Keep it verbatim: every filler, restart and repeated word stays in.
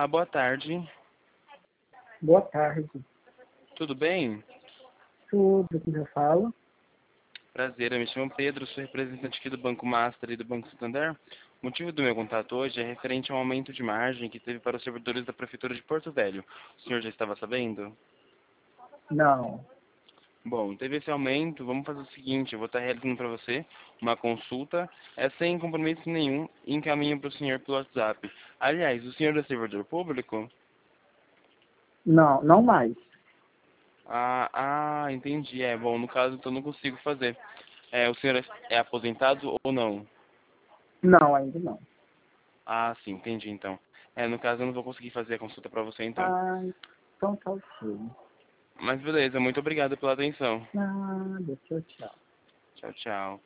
Olá, boa tarde. Boa tarde. Tudo bem? Tudo que eu falo? Prazer, eu me chamo Pedro, sou representante aqui do Banco Master e do Banco Santander. O motivo do meu contato hoje é referente ao aumento de margem que teve para os servidores da Prefeitura de Porto Velho. O senhor já estava sabendo? Não. Bom, teve esse aumento, vamos fazer o seguinte, eu vou estar realizando para você uma consulta, é sem compromisso nenhum, e encaminho para o senhor pelo WhatsApp. Aliás, o senhor é servidor público? Não, não mais. Ah, ah, entendi. É, bom, no caso, então não consigo fazer. É, o senhor é é aposentado ou não? Não, ainda não. Ah, sim, entendi, então. É, no caso, eu não vou conseguir fazer a consulta para você, então. Ah, então tá ok. Mas beleza, muito obrigado pela atenção. Nada, tchau, tchau. Tchau, tchau.